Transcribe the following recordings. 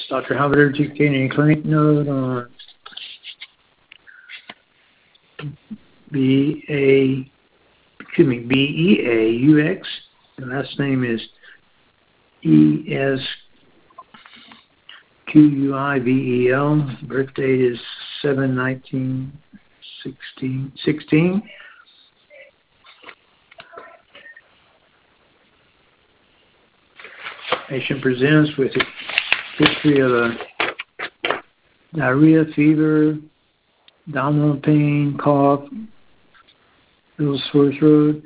Dr. Halbert dictating a clinic note on BEAUX. The last name is ESQUIVEL. Birth date is 7/19/16. Patient presents with a history of diarrhea, fever, abdominal pain, cough, little sore throat.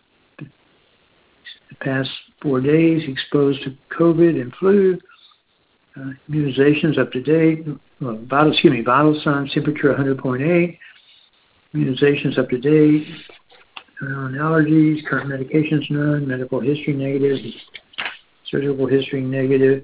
The past 4 days exposed to COVID and flu. Immunizations up to date. Vital signs, temperature 100.8. Immunizations up to date. None allergies. Current medications none. Medical history negative. Surgical history negative.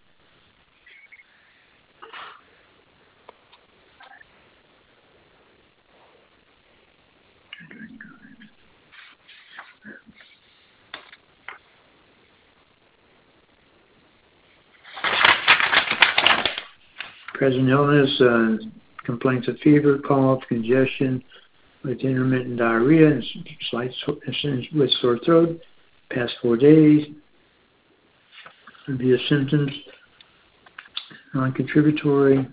Present illness, complaints of fever, cough, congestion with intermittent diarrhea and slight with sore throat. Past 4 days. Review symptoms. Non-contributory.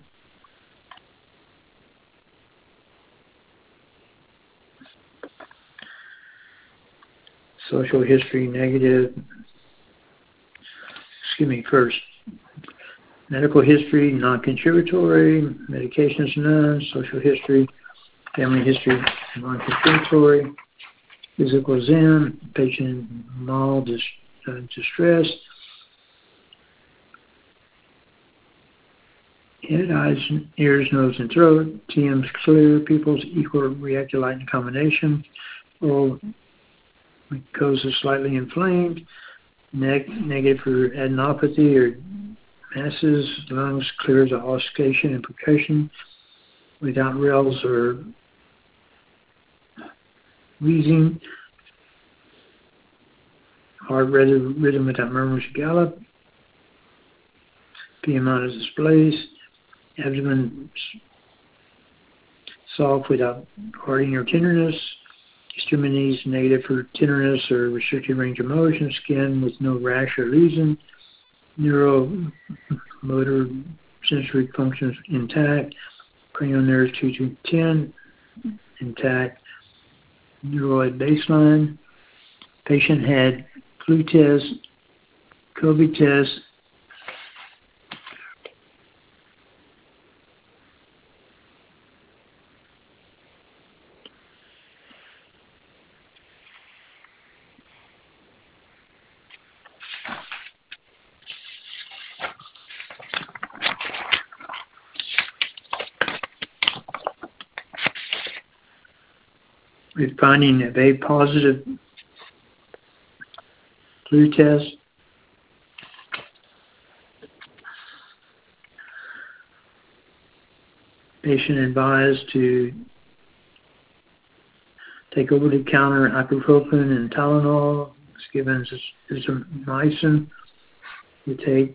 Social history negative. First. Medical history, non-contributory. Medications, none. Social history, family history, non-contributory. Physical exam, patient in mild distress. Head, eyes, ears, nose, and throat. TM's clear. Pupils equal reactive light in combination. Oral mucosa slightly inflamed. Neck negative for adenopathy or masses. Lungs clear to auscultation and percussion without rales or wheezing. Heart rhythm without murmurs or gallop. PMI is displaced. Abdomen soft without hardening or tenderness. Extremities negative for tenderness or restricted range of motion. Skin with no rash or lesion. Neuromotor sensory functions intact. Cranial nerves 2 to 10 intact. Neuroid baseline. Patient had flu test, COVID test, with finding of a positive flu test. Patient advised to take over-the-counter ibuprofen and Tylenol. It's given azithromycin to take.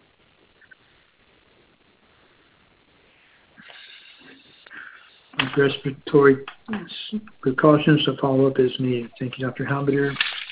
Respiratory precautions to follow up as needed. Thank you, Dr. Halbert.